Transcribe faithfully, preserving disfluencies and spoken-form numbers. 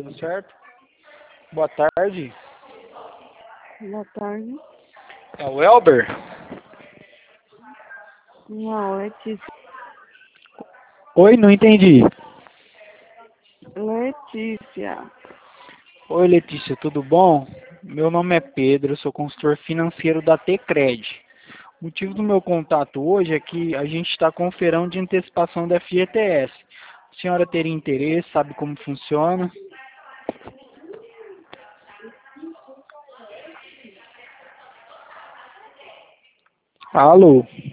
Tudo certo? Boa tarde. Boa tarde. É o Elber? Não, Letícia. Oi, não entendi. Letícia. Oi, Letícia, tudo bom? Meu nome é Pedro, eu sou consultor financeiro da Tcred. O motivo do meu contato hoje é que a gente está com um feirão de antecipação da F G T S. A senhora teria interesse, sabe como funciona? Alô?